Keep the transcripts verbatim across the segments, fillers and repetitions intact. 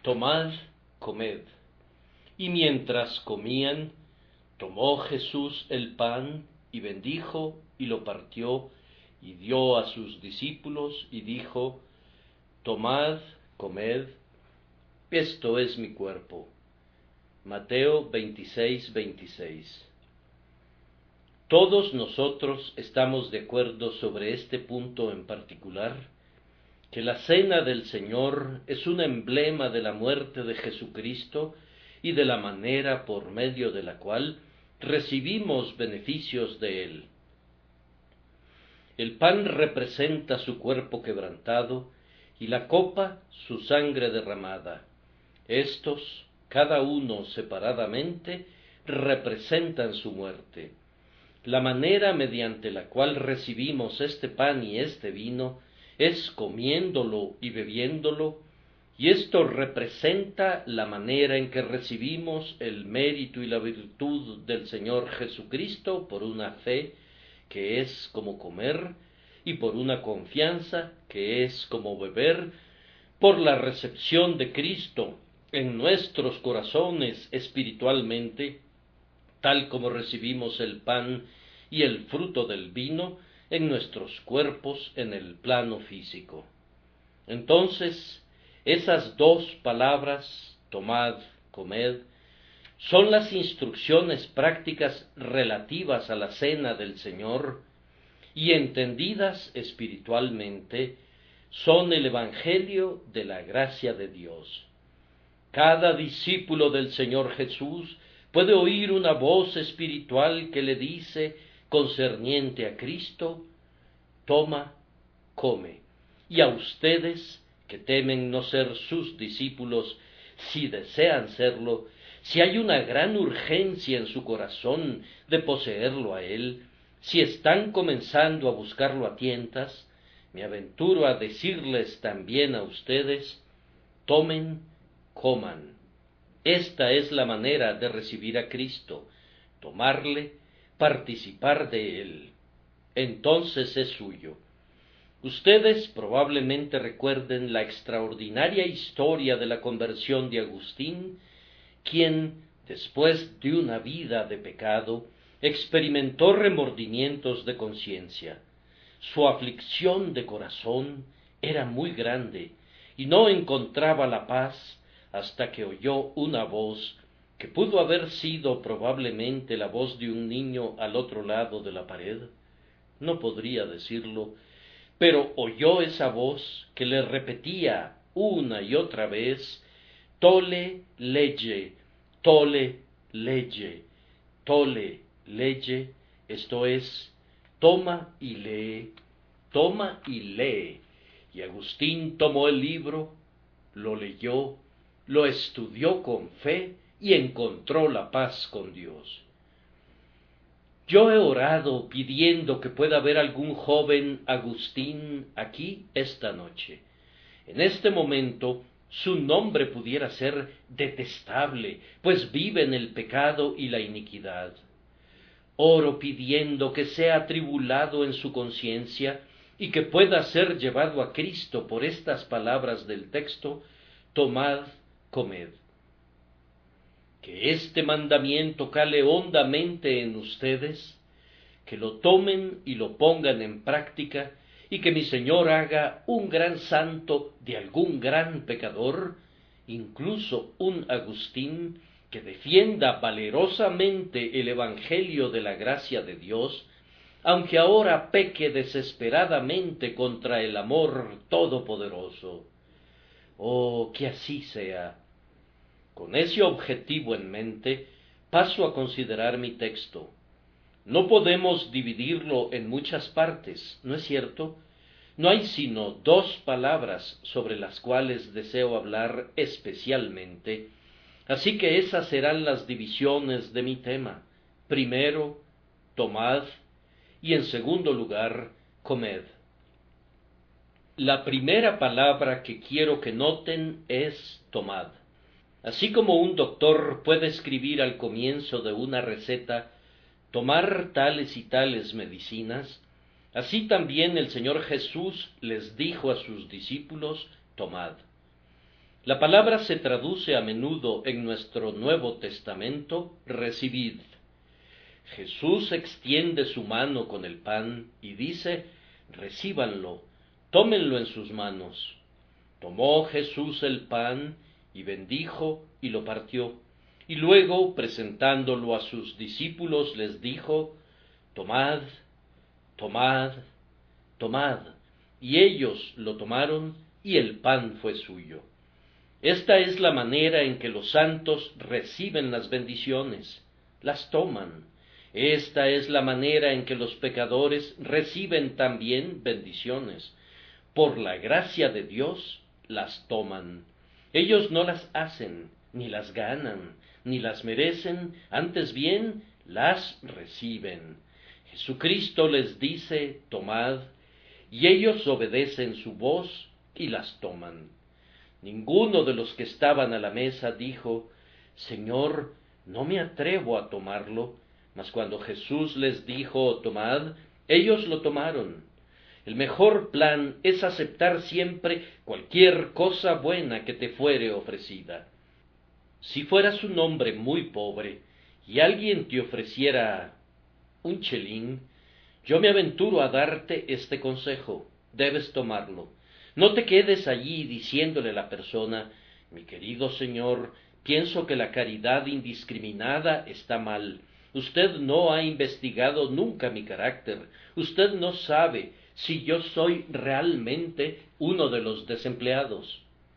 Tomad, comed. Y mientras comían, tomó Jesús el pan y bendijo y lo partió y dio a sus discípulos y dijo: Tomad, comed, esto es mi cuerpo. Mateo veintiséis, veintiséis. Todos nosotros estamos de acuerdo sobre este punto en particular, que la cena del Señor es un emblema de la muerte de Jesucristo y de la manera por medio de la cual recibimos beneficios de Él. El pan representa su cuerpo quebrantado y la copa su sangre derramada. Estos, cada uno separadamente, representan su muerte. La manera mediante la cual recibimos este pan y este vino es comiéndolo y bebiéndolo, y esto representa la manera en que recibimos el mérito y la virtud del Señor Jesucristo por una fe, que es como comer, y por una confianza, que es como beber, por la recepción de Cristo en nuestros corazones espiritualmente, tal como recibimos el pan y el fruto del vino en nuestros cuerpos en el plano físico. Entonces, esas dos palabras, tomad, comed, son las instrucciones prácticas relativas a la cena del Señor, y entendidas espiritualmente, son el Evangelio de la gracia de Dios. Cada discípulo del Señor Jesús puede oír una voz espiritual que le dice, concerniente a Cristo: toma, come. Y a ustedes, que temen no ser sus discípulos, si desean serlo, si hay una gran urgencia en su corazón de poseerlo a Él, si están comenzando a buscarlo a tientas, me aventuro a decirles también a ustedes: tomen, coman. Esta es la manera de recibir a Cristo, tomarle, participar de Él. Entonces es suyo. Ustedes probablemente recuerden la extraordinaria historia de la conversión de Agustín, quien, después de una vida de pecado, experimentó remordimientos de conciencia. Su aflicción de corazón era muy grande y no encontraba la paz hasta que oyó una voz que pudo haber sido probablemente la voz de un niño al otro lado de la pared. No podría decirlo, pero oyó esa voz que le repetía una y otra vez: tole leye, tole leye, tole leye, esto es, toma y lee, toma y lee. Y Agustín tomó el libro, lo leyó, lo estudió con fe y encontró la paz con Dios. Yo he orado pidiendo que pueda haber algún joven Agustín aquí esta noche. En este momento su nombre pudiera ser detestable, pues vive en el pecado y la iniquidad. Oro pidiendo que sea atribulado en su conciencia y que pueda ser llevado a Cristo por estas palabras del texto: tomad, comed. Que este mandamiento cale hondamente en ustedes, que lo tomen y lo pongan en práctica, y que mi Señor haga un gran santo de algún gran pecador, incluso un Agustín, que defienda valerosamente el Evangelio de la gracia de Dios, aunque ahora peque desesperadamente contra el amor todopoderoso. Oh, que así sea. Con ese objetivo en mente, paso a considerar mi texto. No podemos dividirlo en muchas partes, ¿no es cierto? No hay sino dos palabras sobre las cuales deseo hablar especialmente, así que esas serán las divisiones de mi tema. Primero, tomad, y en segundo lugar, comed. La primera palabra que quiero que noten es tomad. Así como un doctor puede escribir al comienzo de una receta: tomar tales y tales medicinas, así también el Señor Jesús les dijo a sus discípulos: tomad. La palabra se traduce a menudo en nuestro Nuevo Testamento, recibid. Jesús extiende su mano con el pan y dice, recíbanlo, tómenlo en sus manos. Tomó Jesús el pan y bendijo y lo partió, y luego, presentándolo a sus discípulos, les dijo, tomad, tomad, tomad. Y ellos lo tomaron, y el pan fue suyo. Esta es la manera en que los santos reciben las bendiciones, las toman. Esta es la manera en que los pecadores reciben también bendiciones. Por la gracia de Dios las toman. Ellos no las hacen, ni las ganan, ni las merecen, antes bien las reciben. Jesucristo les dice, tomad, y ellos obedecen su voz y las toman. Ninguno de los que estaban a la mesa dijo, Señor, no me atrevo a tomarlo, mas cuando Jesús les dijo, tomad, ellos lo tomaron. El mejor plan es aceptar siempre cualquier cosa buena que te fuere ofrecida. Si fueras un hombre muy pobre y alguien te ofreciera un chelín, yo me aventuro a darte este consejo, debes tomarlo. No te quedes allí diciéndole a la persona, mi querido señor, pienso que la caridad indiscriminada está mal. Usted no ha investigado nunca mi carácter. Usted no sabe si yo soy realmente uno de los desempleados.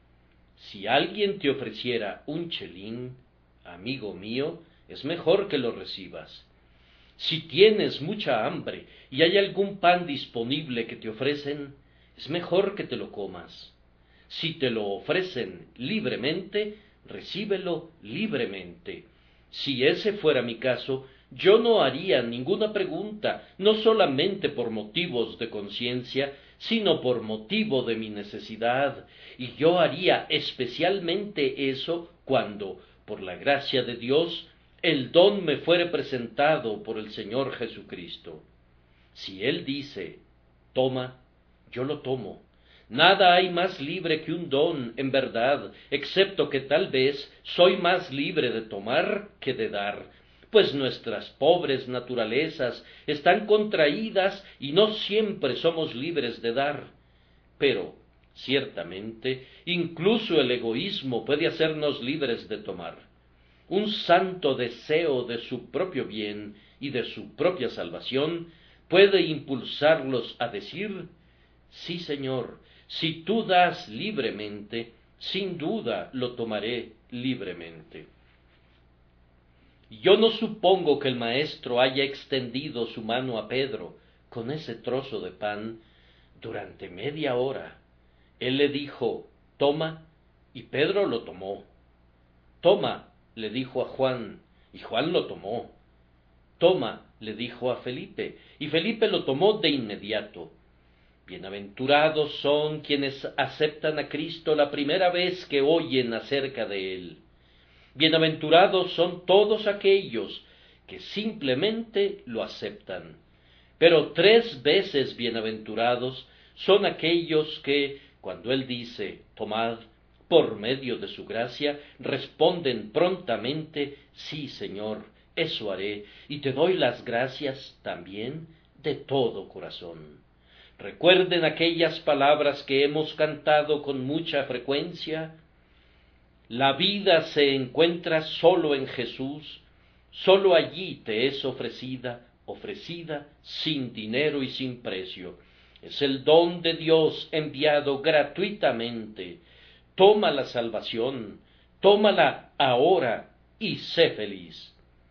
Si alguien te ofreciera un chelín, amigo mío, es mejor que lo recibas. Si tienes mucha hambre y hay algún pan disponible que te ofrecen, es mejor que te lo comas. Si te lo ofrecen libremente, recíbelo libremente. Si ese fuera mi caso, yo no haría ninguna pregunta, no solamente por motivos de conciencia, sino por motivo de mi necesidad, y yo haría especialmente eso cuando, por la gracia de Dios, el don me fuere presentado por el Señor Jesucristo. Si Él dice, toma, yo lo tomo. Nada hay más libre que un don, en verdad, excepto que tal vez soy más libre de tomar que de dar, pues nuestras pobres naturalezas están contraídas y no siempre somos libres de dar. Pero, ciertamente, incluso el egoísmo puede hacernos libres de tomar. Un santo deseo de su propio bien y de su propia salvación puede impulsarlos a decir, sí, Señor, si tú das libremente, sin duda lo tomaré libremente. Yo no supongo que el maestro haya extendido su mano a Pedro con ese trozo de pan durante media hora. Él le dijo, toma, y Pedro lo tomó. Toma, le dijo a Juan, y Juan lo tomó. Toma, le dijo a Felipe, y Felipe lo tomó de inmediato. Bienaventurados son quienes aceptan a Cristo la primera vez que oyen acerca de Él. Bienaventurados son todos aquellos que simplemente lo aceptan. Pero tres veces bienaventurados son aquellos que, cuando Él dice, tomad, por medio de su gracia, responden prontamente, sí, Señor, eso haré, y te doy las gracias también de todo corazón. Recuerden aquellas palabras que hemos cantado con mucha frecuencia. La vida se encuentra solo en Jesús, solo allí te es ofrecida, ofrecida sin dinero y sin precio. Es el don de Dios enviado gratuitamente. Toma la salvación, tómala ahora y sé feliz.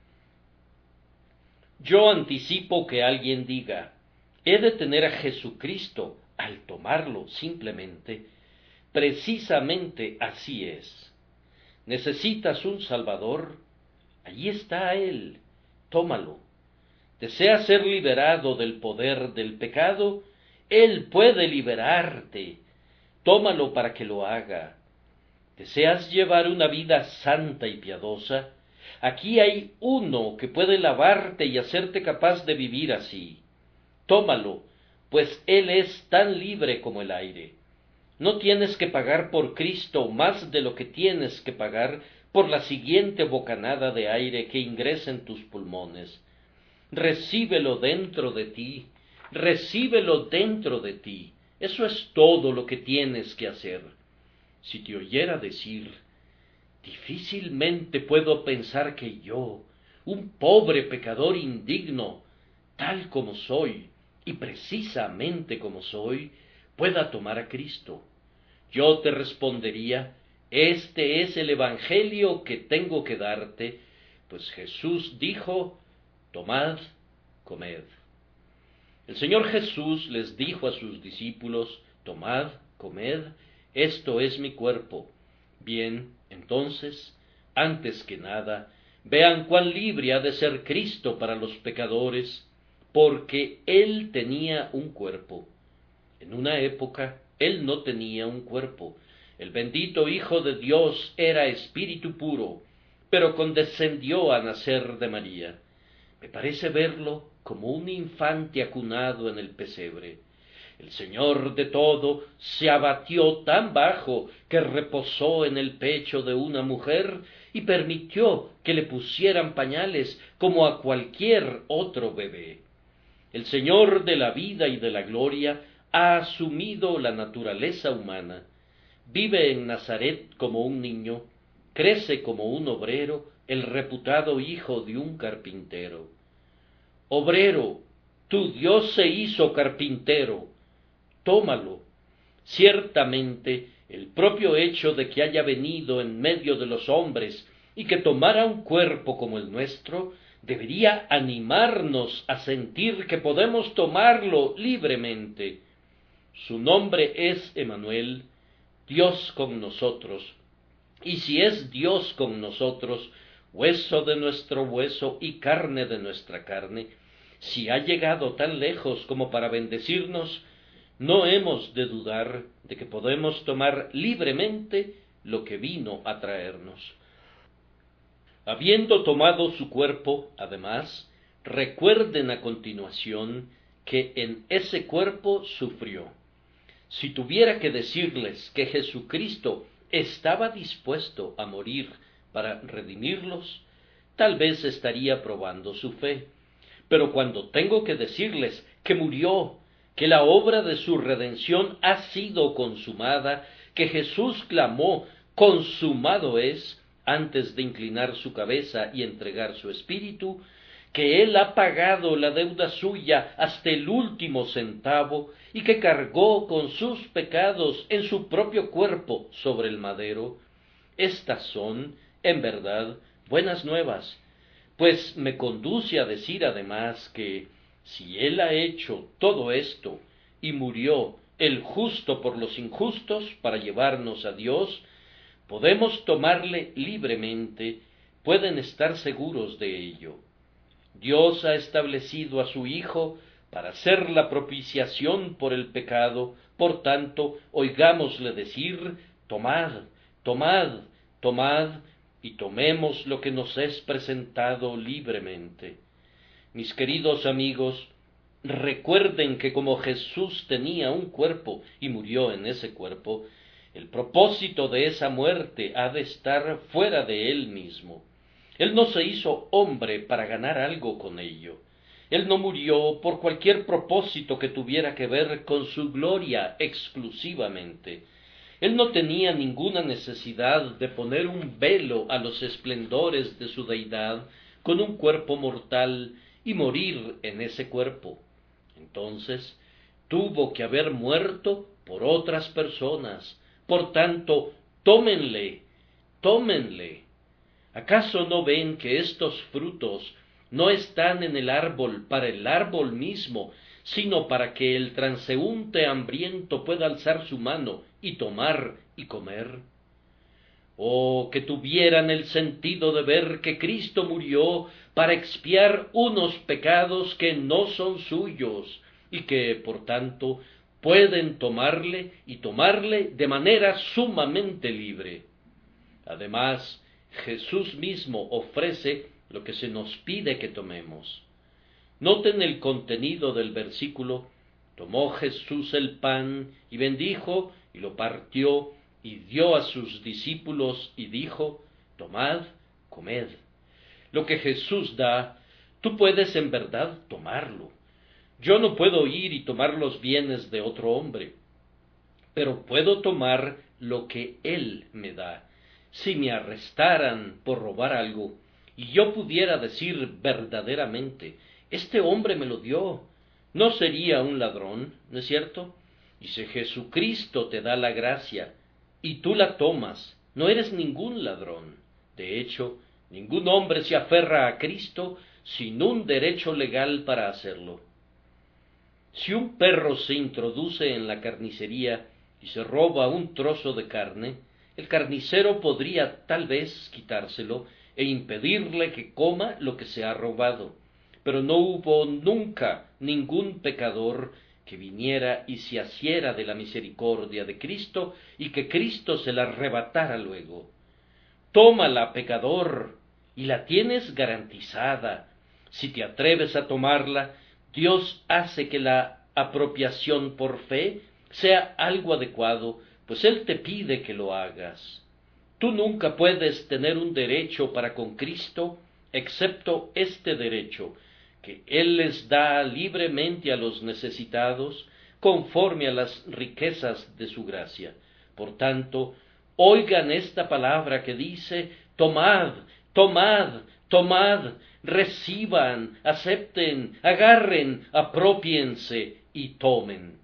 Yo anticipo que alguien diga, he de tener a Jesucristo al tomarlo simplemente. Precisamente así es. ¿Necesitas un Salvador? Allí está Él, tómalo. ¿Deseas ser liberado del poder del pecado? Él puede liberarte. Tómalo para que lo haga. ¿Deseas llevar una vida santa y piadosa? Aquí hay uno que puede lavarte y hacerte capaz de vivir así. Tómalo, pues Él es tan libre como el aire. No tienes que pagar por Cristo más de lo que tienes que pagar por la siguiente bocanada de aire que ingresa en tus pulmones. Recíbelo dentro de ti, recíbelo dentro de ti. Eso es todo lo que tienes que hacer. Si te oyera decir, difícilmente puedo pensar que yo, un pobre pecador indigno, tal como soy, y precisamente como soy, pueda tomar a Cristo, yo te respondería, este es el evangelio que tengo que darte, pues Jesús dijo, tomad, comed. El Señor Jesús les dijo a sus discípulos, tomad, comed, esto es mi cuerpo. Bien, entonces, antes que nada, vean cuán libre ha de ser Cristo para los pecadores, porque Él tenía un cuerpo. En una época, Él no tenía un cuerpo. El bendito Hijo de Dios era espíritu puro, pero condescendió a nacer de María. Me parece verlo como un infante acunado en el pesebre. El Señor de todo se abatió tan bajo que reposó en el pecho de una mujer y permitió que le pusieran pañales como a cualquier otro bebé. El Señor de la vida y de la gloria ha asumido la naturaleza humana, vive en Nazaret como un niño, crece como un obrero, el reputado hijo de un carpintero. Obrero, tu Dios se hizo carpintero, tómalo. Ciertamente, el propio hecho de que haya venido en medio de los hombres y que tomara un cuerpo como el nuestro, debería animarnos a sentir que podemos tomarlo libremente. Su nombre es Emmanuel, Dios con nosotros. Y si es Dios con nosotros, hueso de nuestro hueso y carne de nuestra carne, si ha llegado tan lejos como para bendecirnos, no hemos de dudar de que podemos tomar libremente lo que vino a traernos. Habiendo tomado su cuerpo, además, recuerden a continuación que en ese cuerpo sufrió. Si tuviera que decirles que Jesucristo estaba dispuesto a morir para redimirlos, tal vez estaría probando su fe. Pero cuando tengo que decirles que murió, que la obra de su redención ha sido consumada, que Jesús clamó, consumado es, antes de inclinar su cabeza y entregar su espíritu, que Él ha pagado la deuda suya hasta el último centavo y que cargó con sus pecados en su propio cuerpo sobre el madero, estas son, en verdad, buenas nuevas, pues me conduce a decir además que, si Él ha hecho todo esto y murió el justo por los injustos para llevarnos a Dios, podemos tomarle libremente, pueden estar seguros de ello. Dios ha establecido a su Hijo para ser la propiciación por el pecado, por tanto, oigámosle decir, tomad, tomad, tomad, y tomemos lo que nos es presentado libremente. Mis queridos amigos, recuerden que como Jesús tenía un cuerpo y murió en ese cuerpo, el propósito de esa muerte ha de estar fuera de Él mismo. Él no se hizo hombre para ganar algo con ello. Él no murió por cualquier propósito que tuviera que ver con su gloria exclusivamente. Él no tenía ninguna necesidad de poner un velo a los esplendores de su deidad con un cuerpo mortal y morir en ese cuerpo. Entonces, tuvo que haber muerto por otras personas. Por tanto, tómenle, tómenle. ¿Acaso no ven que estos frutos no están en el árbol para el árbol mismo, sino para que el transeúnte hambriento pueda alzar su mano y tomar y comer? Oh, que tuvieran el sentido de ver que Cristo murió para expiar unos pecados que no son suyos, y que, por tanto, pueden tomarle y tomarle de manera sumamente libre. Además, Jesús mismo ofrece lo que se nos pide que tomemos. Noten el contenido del versículo. Tomó Jesús el pan y bendijo y lo partió, y dio a sus discípulos, y dijo: Tomad, comed. Lo que Jesús da, tú puedes en verdad tomarlo. Yo no puedo ir y tomar los bienes de otro hombre, pero puedo tomar lo que Él me da. Si me arrestaran por robar algo, y yo pudiera decir verdaderamente: este hombre me lo dio, no sería un ladrón, ¿no es cierto? Y si Jesucristo te da la gracia, y tú la tomas, no eres ningún ladrón. De hecho, ningún hombre se aferra a Cristo sin un derecho legal para hacerlo. Si un perro se introduce en la carnicería y se roba un trozo de carne, el carnicero podría tal vez quitárselo e impedirle que coma lo que se ha robado. Pero no hubo nunca ningún pecador que viniera y se asiera de la misericordia de Cristo y que Cristo se la arrebatara luego. Tómala, pecador, y la tienes garantizada. Si te atreves a tomarla, Dios hace que la apropiación por fe sea algo adecuado, pues Él te pide que lo hagas. Tú nunca puedes tener un derecho para con Cristo, excepto este derecho, que Él les da libremente a los necesitados, conforme a las riquezas de su gracia. Por tanto, oigan esta palabra que dice: tomad, tomad, tomad, reciban, acepten, agarren, apropiense y tomen.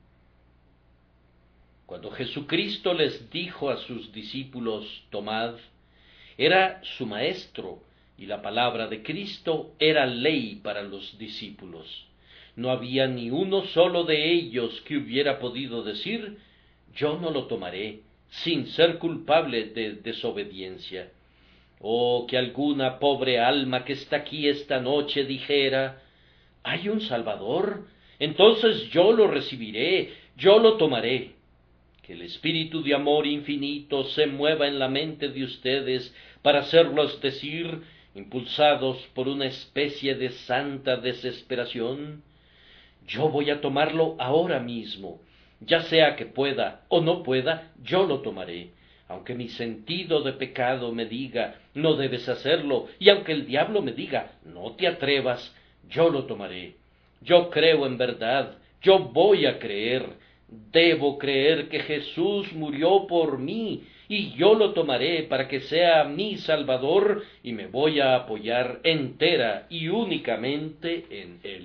Cuando Jesucristo les dijo a sus discípulos: tomad, era su maestro, y la palabra de Cristo era ley para los discípulos. No había ni uno solo de ellos que hubiera podido decir: yo no lo tomaré, sin ser culpable de desobediencia. Oh, que alguna pobre alma que está aquí esta noche dijera: ¿hay un Salvador? Entonces yo lo recibiré, yo lo tomaré. Que el espíritu de amor infinito se mueva en la mente de ustedes para hacerlos decir, impulsados por una especie de santa desesperación: yo voy a tomarlo ahora mismo, ya sea que pueda o no pueda, yo lo tomaré. Aunque mi sentido de pecado me diga: no debes hacerlo, y aunque el diablo me diga: no te atrevas, yo lo tomaré. Yo creo en verdad, yo voy a creer, debo creer que Jesús murió por mí, y yo lo tomaré para que sea mi Salvador, y me voy a apoyar entera y únicamente en Él.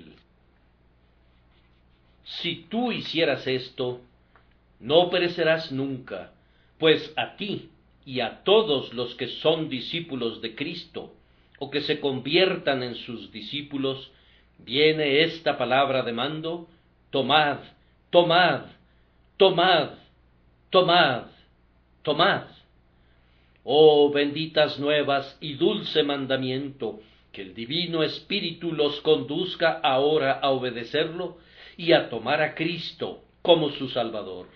Si tú hicieras esto, no perecerás nunca, pues a ti y a todos los que son discípulos de Cristo, o que se conviertan en sus discípulos, viene esta palabra de mando: tomad, tomad, tomad, tomad, tomad. Oh, benditas nuevas y dulce mandamiento, que el Divino Espíritu los conduzca ahora a obedecerlo y a tomar a Cristo como su Salvador.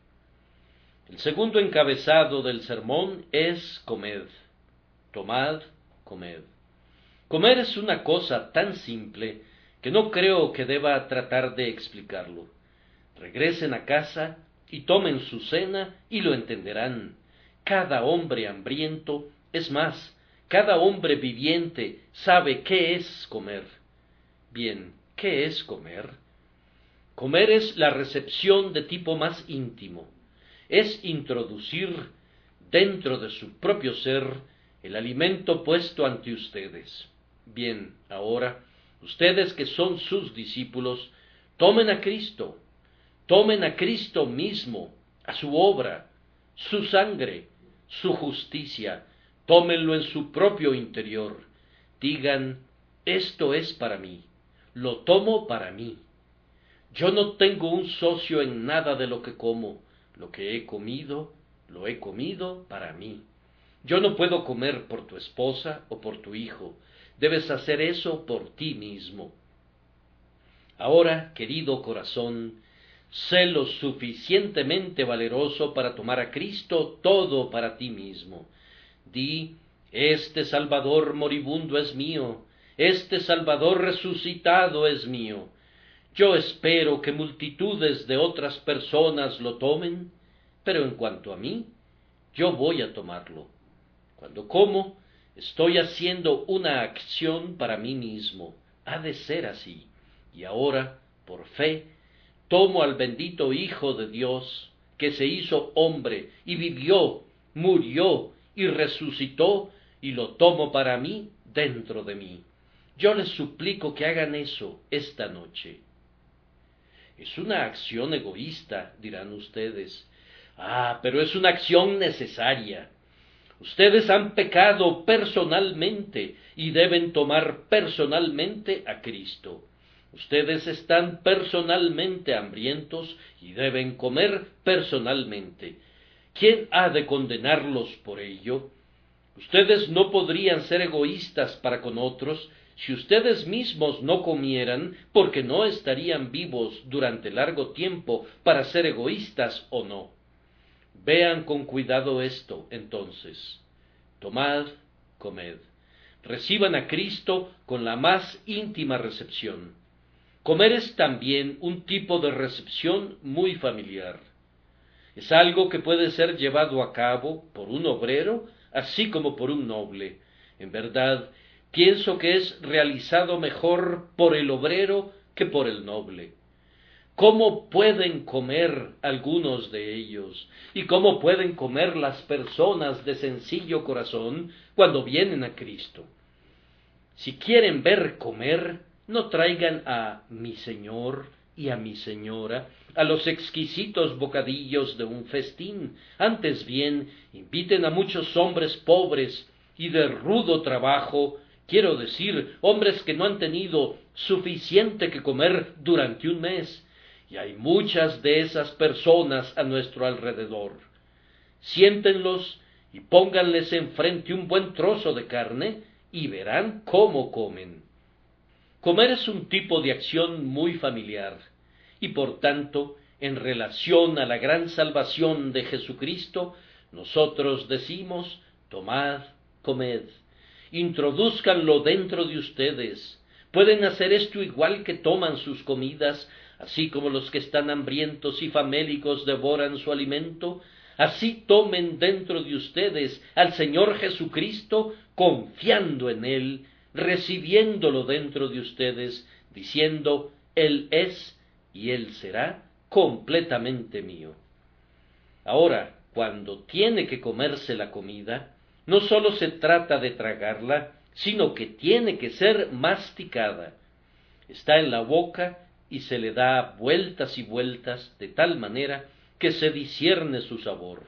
El segundo encabezado del sermón es comed. Tomad, comed. Comer es una cosa tan simple que no creo que deba tratar de explicarlo. Regresen a casa y tomen su cena y lo entenderán. Cada hombre hambriento, es más, cada hombre viviente sabe qué es comer. Bien, ¿qué es comer? Comer es la recepción de tipo más íntimo. Es introducir dentro de su propio ser el alimento puesto ante ustedes. Bien, ahora, ustedes que son sus discípulos, tomen a Cristo, tomen a Cristo mismo, a su obra, su sangre, su justicia, tómenlo en su propio interior. Digan: esto es para mí, lo tomo para mí. Yo no tengo un socio en nada de lo que como. Lo que he comido, lo he comido para mí. Yo no puedo comer por tu esposa o por tu hijo. Debes hacer eso por ti mismo. Ahora, querido corazón, sé lo suficientemente valeroso para tomar a Cristo todo para ti mismo. Di: este Salvador moribundo es mío, este Salvador resucitado es mío. Yo espero que multitudes de otras personas lo tomen. pero en cuanto a mí, yo voy a tomarlo. Cuando como, estoy haciendo una acción para mí mismo. Ha de ser así. Y ahora, por fe, tomo al bendito Hijo de Dios, que se hizo hombre y vivió, murió y resucitó, y lo tomo para mí dentro de mí. Yo les suplico que hagan eso esta noche. Es una acción egoísta, dirán ustedes. Ah, pero es una acción necesaria. Ustedes han pecado personalmente y deben tomar personalmente a Cristo. Ustedes están personalmente hambrientos y deben comer personalmente. ¿Quién ha de condenarlos por ello? Ustedes no podrían ser egoístas para con otros si ustedes mismos no comieran, porque no estarían vivos durante largo tiempo para ser egoístas o no. Vean con cuidado esto, entonces. Tomad, comed. Reciban a Cristo con la más íntima recepción. Comer es también un tipo de recepción muy familiar. Es algo que puede ser llevado a cabo por un obrero, así como por un noble. En verdad, pienso que es realizado mejor por el obrero que por el noble. ¿Cómo pueden comer algunos de ellos? ¿Y cómo pueden comer las personas de sencillo corazón cuando vienen a Cristo? Si quieren ver comer, no traigan a mi señor y a mi señora a los exquisitos bocadillos de un festín. Antes bien, inviten a muchos hombres pobres y de rudo trabajo, quiero decir, hombres que no han tenido suficiente que comer durante un mes. Y hay muchas de esas personas a nuestro alrededor. Siéntenlos y pónganles enfrente un buen trozo de carne y verán cómo comen. Comer es un tipo de acción muy familiar y por tanto, en relación a la gran salvación de Jesucristo, nosotros decimos, tomad, comed, introdúzcanlo dentro de ustedes. Pueden hacer esto igual que toman sus comidas, así como los que están hambrientos y famélicos devoran su alimento, así tomen dentro de ustedes al Señor Jesucristo, confiando en Él, recibiéndolo dentro de ustedes, diciendo, Él es y Él será completamente mío. Ahora, cuando tiene que comerse la comida, no sólo se trata de tragarla, sino que tiene que ser masticada. Está en la boca y se le da vueltas y vueltas de tal manera que se discierne su sabor.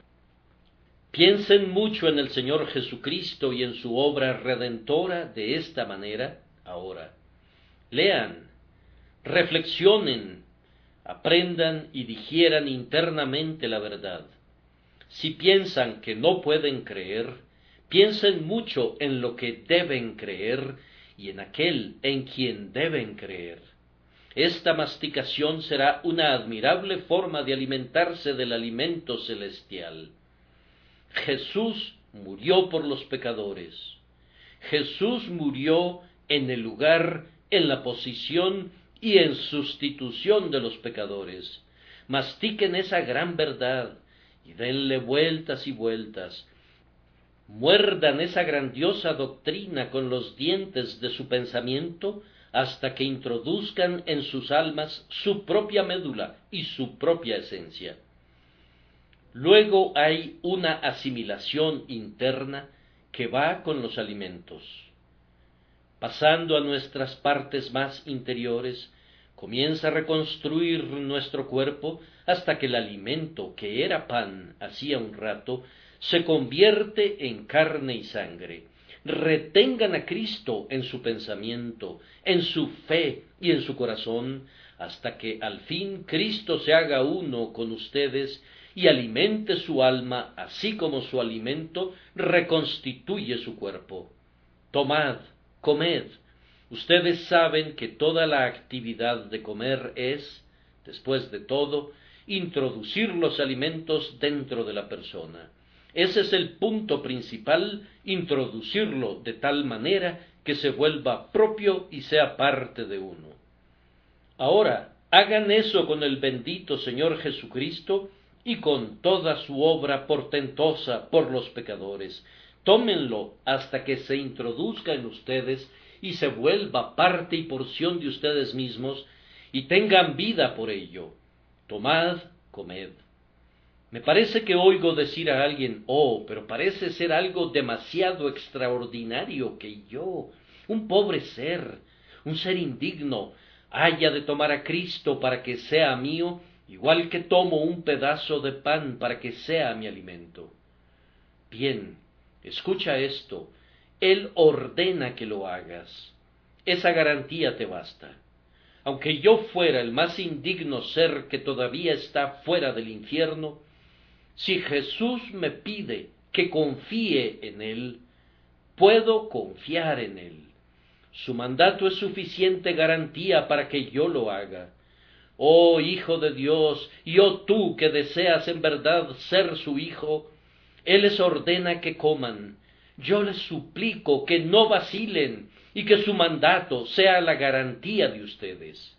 Piensen mucho en el Señor Jesucristo y en su obra redentora de esta manera ahora. Lean, reflexionen, aprendan y digieran internamente la verdad. Si piensan que no pueden creer, piensen mucho en lo que deben creer y en aquel en quien deben creer. Esta masticación será una admirable forma de alimentarse del alimento celestial. Jesús murió por los pecadores. Jesús murió en el lugar, en la posición y en sustitución de los pecadores. Mastiquen esa gran verdad y denle vueltas y vueltas. Muerdan esa grandiosa doctrina con los dientes de su pensamiento hasta que introduzcan en sus almas su propia médula y su propia esencia. Luego hay una asimilación interna que va con los alimentos. Pasando a nuestras partes más interiores, comienza a reconstruir nuestro cuerpo hasta que el alimento que era pan hacía un rato se convierte en carne y sangre. Retengan a Cristo en su pensamiento, en su fe y en su corazón, hasta que al fin Cristo se haga uno con ustedes y alimente su alma, así como su alimento reconstituye su cuerpo. Tomad, comed. Ustedes saben que toda la actividad de comer es, después de todo, introducir los alimentos dentro de la persona. Ese es el punto principal, introducirlo de tal manera que se vuelva propio y sea parte de uno. Ahora, hagan eso con el bendito Señor Jesucristo y con toda su obra portentosa por los pecadores. Tómenlo hasta que se introduzca en ustedes y se vuelva parte y porción de ustedes mismos, y tengan vida por ello. Tomad, comed. Me parece que oigo decir a alguien, oh, pero parece ser algo demasiado extraordinario que yo, un pobre ser, un ser indigno, haya de tomar a Cristo para que sea mío, igual que tomo un pedazo de pan para que sea mi alimento. Bien, escucha esto, Él ordena que lo hagas. Esa garantía te basta. Aunque yo fuera el más indigno ser que todavía está fuera del infierno, si Jesús me pide que confíe en Él, puedo confiar en Él. Su mandato es suficiente garantía para que yo lo haga. Oh Hijo de Dios, y oh tú que deseas en verdad ser su Hijo, Él les ordena que coman. Yo les suplico que no vacilen y que su mandato sea la garantía de ustedes.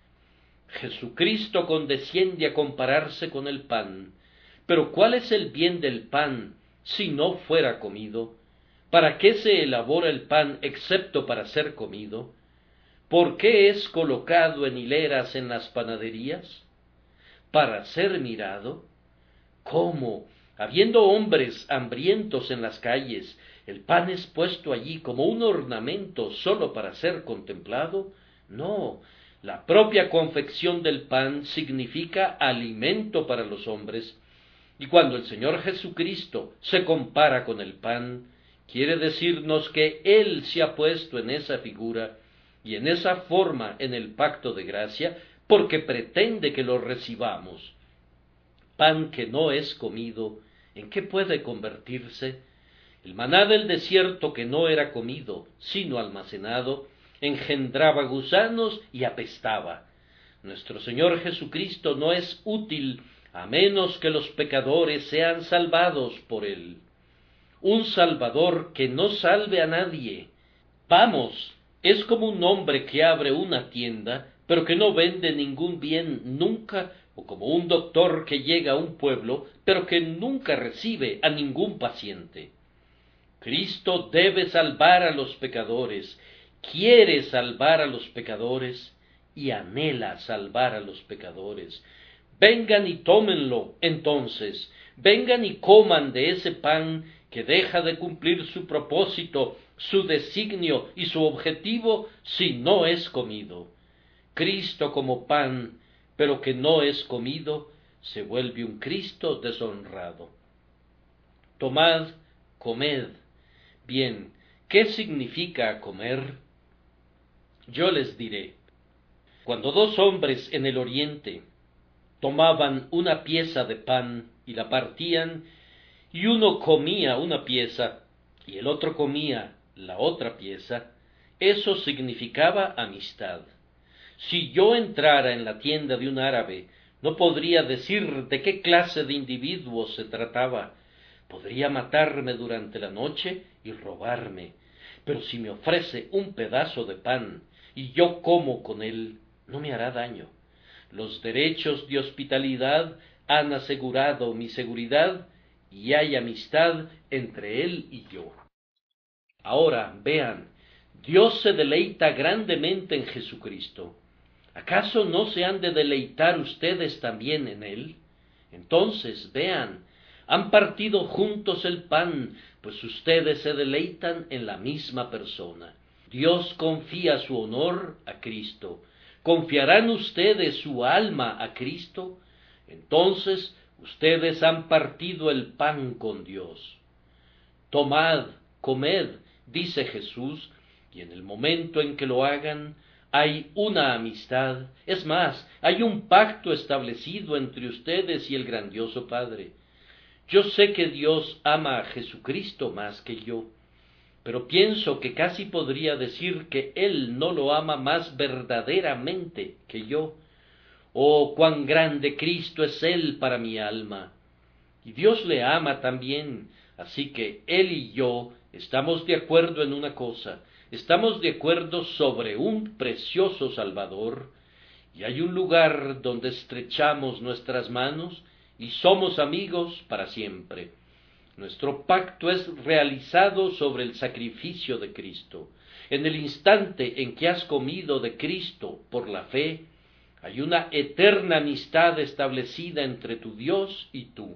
Jesucristo condesciende a compararse con el pan, pero ¿cuál es el bien del pan si no fuera comido? ¿Para qué se elabora el pan excepto para ser comido? ¿Por qué es colocado en hileras en las panaderías? ¿Para ser mirado? ¿Cómo, habiendo hombres hambrientos en las calles, el pan es puesto allí como un ornamento sólo para ser contemplado? No, la propia confección del pan significa alimento para los hombres, y cuando el Señor Jesucristo se compara con el pan, quiere decirnos que Él se ha puesto en esa figura y en esa forma en el pacto de gracia, porque pretende que lo recibamos. Pan que no es comido, ¿en qué puede convertirse? El maná del desierto, que no era comido, sino almacenado, engendraba gusanos y apestaba. Nuestro Señor Jesucristo no es útil a menos que los pecadores sean salvados por Él. Un Salvador que no salve a nadie. Vamos, es como un hombre que abre una tienda, pero que no vende ningún bien nunca, o como un doctor que llega a un pueblo, pero que nunca recibe a ningún paciente. Cristo debe salvar a los pecadores, quiere salvar a los pecadores y anhela salvar a los pecadores. Vengan y tómenlo, entonces, vengan y coman de ese pan que deja de cumplir su propósito, su designio y su objetivo si no es comido. Cristo como pan, pero que no es comido, se vuelve un Cristo deshonrado. Tomad, comed. Bien, ¿qué significa comer? Yo les diré. Cuando dos hombres en el oriente tomaban una pieza de pan y la partían, y uno comía una pieza y el otro comía la otra pieza, eso significaba amistad. Si yo entrara en la tienda de un árabe, no podría decir de qué clase de individuo se trataba. Podría matarme durante la noche y robarme, pero si me ofrece un pedazo de pan y yo como con él, no me hará daño. Los derechos de hospitalidad han asegurado mi seguridad y hay amistad entre él y yo. Ahora, vean, Dios se deleita grandemente en Jesucristo. ¿Acaso no se han de deleitar ustedes también en él? Entonces, vean, han partido juntos el pan, pues ustedes se deleitan en la misma persona. Dios confía su honor a Cristo. ¿Confiarán ustedes su alma a Cristo? Entonces, ustedes han partido el pan con Dios. Tomad, comed, dice Jesús, y en el momento en que lo hagan, hay una amistad, es más, hay un pacto establecido entre ustedes y el grandioso Padre. Yo sé que Dios ama a Jesucristo más que yo, pero pienso que casi podría decir que Él no lo ama más verdaderamente que yo. Oh, cuán grande Cristo es Él para mi alma. Y Dios le ama también, así que Él y yo estamos de acuerdo en una cosa, estamos de acuerdo sobre un precioso Salvador, y hay un lugar donde estrechamos nuestras manos y somos amigos para siempre. Nuestro pacto es realizado sobre el sacrificio de Cristo. En el instante en que has comido de Cristo por la fe, hay una eterna amistad establecida entre tu Dios y tú.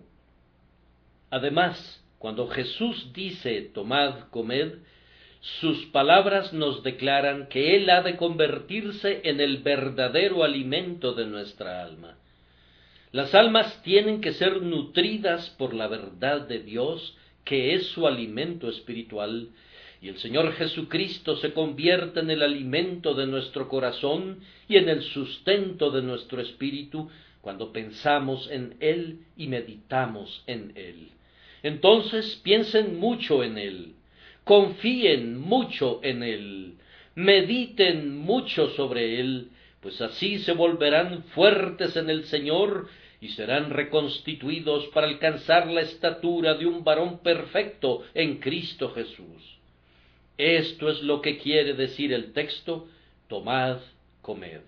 Además, cuando Jesús dice, tomad, comed, sus palabras nos declaran que Él ha de convertirse en el verdadero alimento de nuestra alma. Las almas tienen que ser nutridas por la verdad de Dios, que es su alimento espiritual, y el Señor Jesucristo se convierte en el alimento de nuestro corazón y en el sustento de nuestro espíritu cuando pensamos en Él y meditamos en Él. Entonces piensen mucho en Él, confíen mucho en Él, mediten mucho sobre Él, pues así se volverán fuertes en el Señor y serán reconstituidos para alcanzar la estatura de un varón perfecto en Cristo Jesús. Esto es lo que quiere decir el texto, tomad, comed.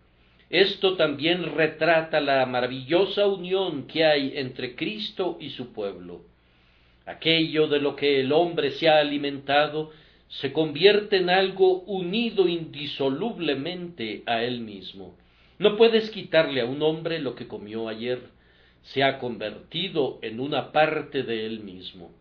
Esto también retrata la maravillosa unión que hay entre Cristo y su pueblo. Aquello de lo que el hombre se ha alimentado se convierte en algo unido indisolublemente a él mismo. No puedes quitarle a un hombre lo que comió ayer, se ha convertido en una parte de él mismo.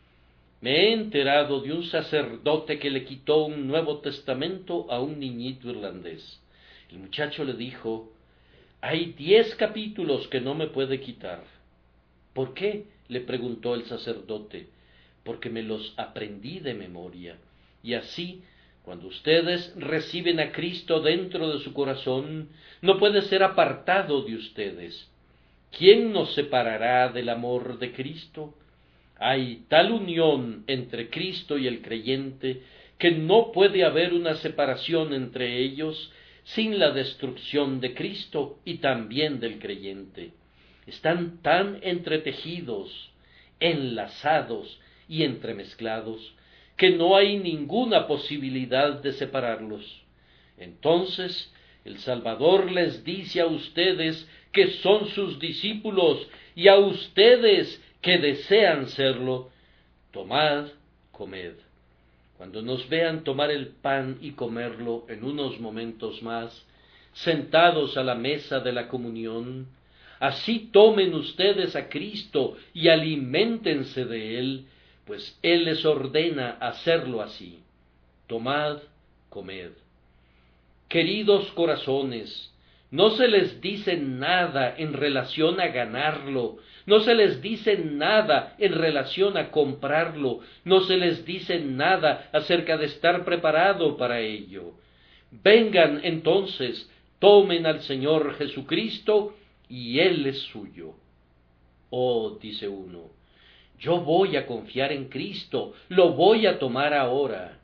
Me he enterado de un sacerdote que le quitó un Nuevo Testamento a un niñito irlandés. El muchacho le dijo, hay diez capítulos que no me puede quitar. ¿Por qué?, le preguntó el sacerdote. Porque me los aprendí de memoria. Y así, cuando ustedes reciben a Cristo dentro de su corazón, no puede ser apartado de ustedes. ¿Quién nos separará del amor de Cristo? Hay tal unión entre Cristo y el creyente que no puede haber una separación entre ellos sin la destrucción de Cristo y también del creyente. Están tan entretejidos, enlazados y entremezclados que no hay ninguna posibilidad de separarlos. Entonces el Salvador les dice a ustedes que son sus discípulos y a ustedes que desean serlo, tomad, comed. Cuando nos vean tomar el pan y comerlo en unos momentos más, sentados a la mesa de la comunión, así tomen ustedes a Cristo y aliméntense de Él, pues Él les ordena hacerlo así. Tomad, comed. Queridos corazones, no se les dice nada en relación a ganarlo, no se les dice nada en relación a comprarlo, no se les dice nada acerca de estar preparado para ello. Vengan entonces, tomen al Señor Jesucristo, y Él es suyo. Oh, dice uno, yo voy a confiar en Cristo, lo voy a tomar ahora.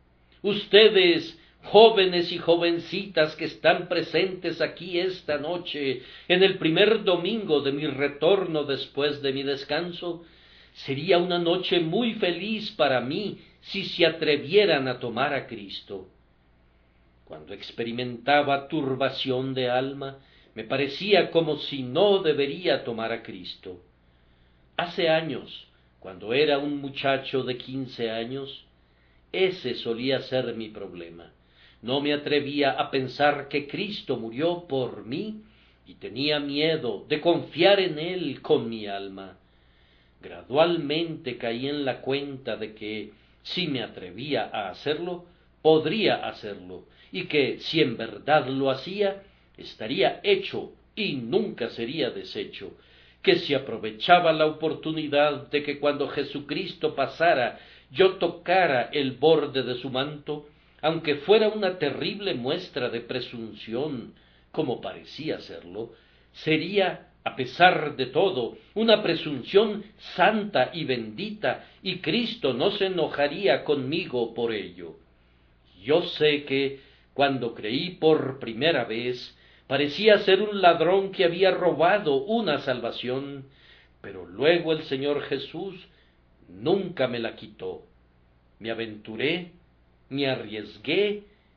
Ustedes, jóvenes y jovencitas que están presentes aquí esta noche, en el primer domingo de mi retorno después de mi descanso, sería una noche muy feliz para mí si se atrevieran a tomar a Cristo. Cuando experimentaba turbación de alma, me parecía como si no debería tomar a Cristo. Hace años, cuando era un muchacho de quince años, ese solía ser mi problema. No me atrevía a pensar que Cristo murió por mí y tenía miedo de confiar en Él con mi alma. Gradualmente caí en la cuenta de que, si me atrevía a hacerlo, podría hacerlo, y que, si en verdad lo hacía, estaría hecho y nunca sería deshecho, que si aprovechaba la oportunidad de que cuando Jesucristo pasara yo tocara el borde de su manto, aunque fuera una terrible muestra de presunción, como parecía serlo, sería, a pesar de todo, una presunción santa y bendita, y Cristo no se enojaría conmigo por ello. Yo sé que, cuando creí por primera vez, parecía ser un ladrón que había robado una salvación, pero luego el Señor Jesús nunca me la quitó. Me aventuré, me arriesgué,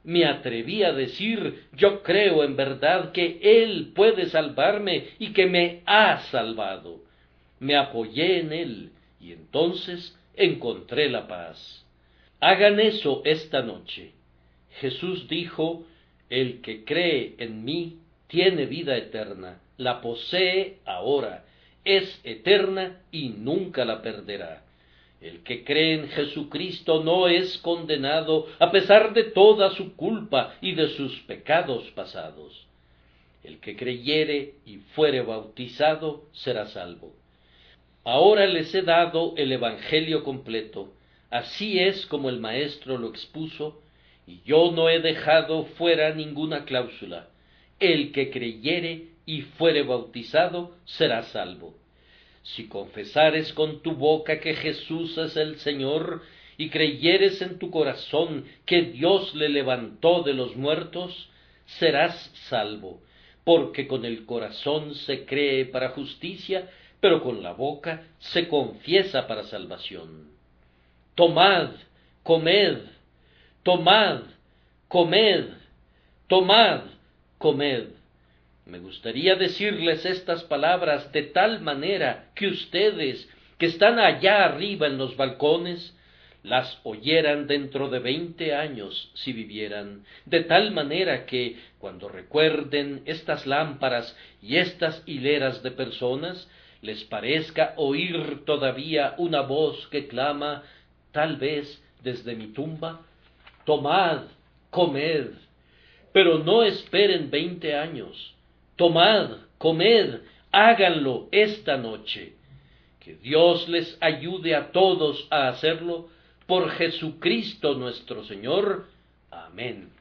me atreví a decir, yo creo en verdad que Él puede salvarme y que me ha salvado. Me apoyé en Él y entonces encontré la paz. Hagan eso esta noche. Jesús dijo, el que cree en mí tiene vida eterna, la posee ahora, es eterna y nunca la perderá. El que cree en Jesucristo no es condenado a pesar de toda su culpa y de sus pecados pasados. El que creyere y fuere bautizado será salvo. Ahora les he dado el Evangelio completo, así es como el Maestro lo expuso, y yo no he dejado fuera ninguna cláusula. El que creyere y fuere bautizado será salvo. Si confesares con tu boca que Jesús es el Señor, y creyeres en tu corazón que Dios le levantó de los muertos, serás salvo, porque con el corazón se cree para justicia, pero con la boca se confiesa para salvación. Tomad, comed, tomad, comed, tomad, comed. Me gustaría decirles estas palabras de tal manera que ustedes, que están allá arriba en los balcones, las oyeran dentro de veinte años si vivieran, de tal manera que, cuando recuerden estas lámparas y estas hileras de personas, les parezca oír todavía una voz que clama, tal vez desde mi tumba, tomad, comed, pero no esperen veinte años. Tomad, comed, háganlo esta noche. Que Dios les ayude a todos a hacerlo por Jesucristo nuestro Señor. Amén.